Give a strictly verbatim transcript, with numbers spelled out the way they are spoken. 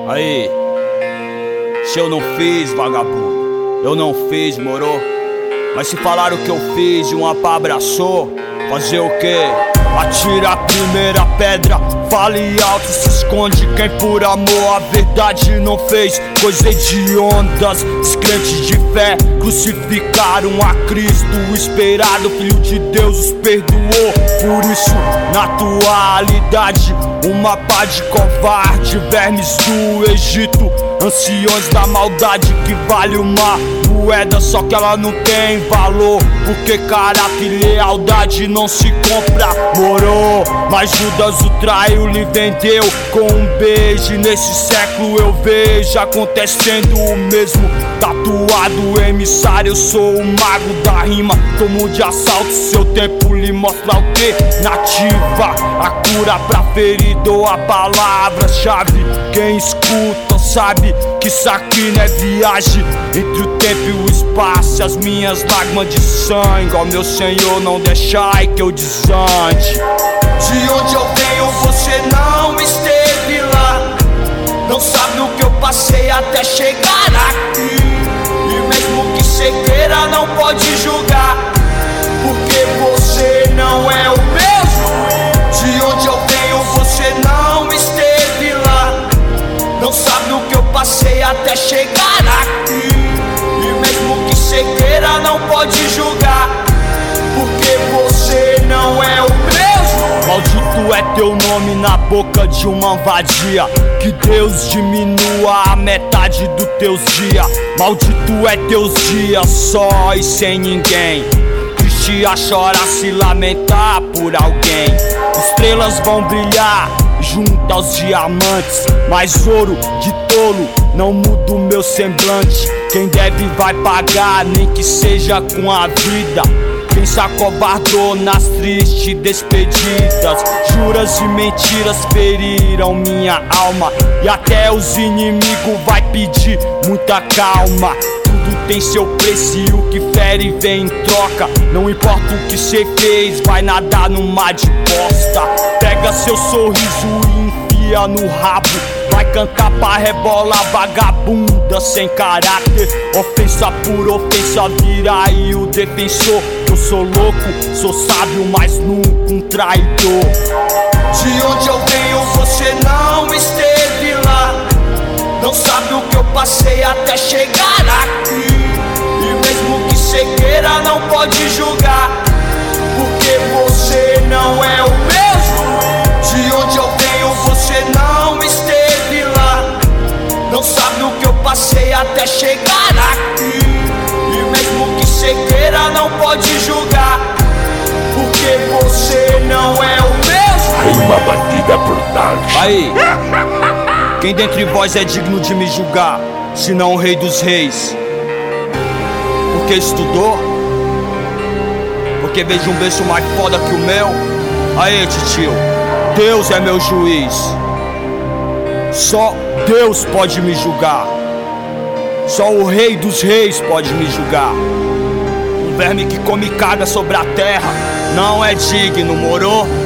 Aí, se eu não fiz, vagabundo, eu não fiz, moro? Mas se falaram que eu fiz e uma pá abraçou, fazer o quê? Atira a primeira pedra, fale alto, se esconde quem por amor a verdade não fez. Coisa hediondas, descrentes de fé, crucificaram a Cristo, o esperado Filho de Deus os perdoou. Por isso, na atualidade, uma pá de covarde, vermes do Egito, anciões da maldade que vale uma moeda, só que ela não tem valor, porque caráter e lealdade não se compra, moro? Mas Judas o traiu, lhe vendeu com um beijo. Nesse século eu vejo acontecendo o mesmo. Tatuado emissário, eu sou o mago da rima, tomo de assalto seu tempo, lhe mostra alternativa, a cura pra ferido, a palavra-chave. Quem escuta sabe que isso aqui não é viagem entre o tempo e o espaço. As minhas lágrimas de sangue, ó meu Senhor, não deixai que eu desande. De onde eu venho você não esteve lá, não sabe o que eu passei até chegar aqui. E mesmo que você queira não pode julgar, porque você não é o mesmo. De onde eu venho você não esteve lá, não sabe o que eu passei até chegar aqui. E mesmo que você queira não pode julgar, porque você não é o mesmo. Maldito é teu nome na boca de uma vadia, que Deus diminua a metade dos teus dias. Maldito é teus dias só e sem ninguém, triste a chorar, se lamentar por alguém. Estrelas vão brilhar junto aos diamantes, mas ouro de tolo não muda o meu semblante. Quem deve vai pagar, nem que seja com a vida. Quem se acovardou nas tristes despedidas, juras e mentiras feriram minha alma, e até os inimigos vai pedir muita calma. Tudo tem seu preço e o que fere vem em troca. Não importa o que cê fez, vai nadar no mar de bosta. Pega seu sorriso e enfia no rabo, vai cantar pra rebolar, vagabunda sem caráter. Ofensa por ofensa vira aí o defensor. Eu sou louco, sou sábio, mas nunca um traidor. De onde eu venho você não esteve lá, não sabe o que eu passei até chegar aqui. E mesmo que você queira não pode julgar, porque você não é o mesmo. De onde eu venho você não esteve lá, não sabe o que eu passei até chegar aqui. E mesmo que você queira não pode julgar, porque você não é o mesmo. Aí uma batida brutal. Aí, quem dentre vós é digno de me julgar, senão o Rei dos Reis? Porque estudou? Porque vejo um berço mais foda que o meu? Aí, titio, Deus é meu juiz. Só Deus pode me julgar. Só o Rei dos Reis pode me julgar. Um verme que come caga sobre a terra não é digno, moro?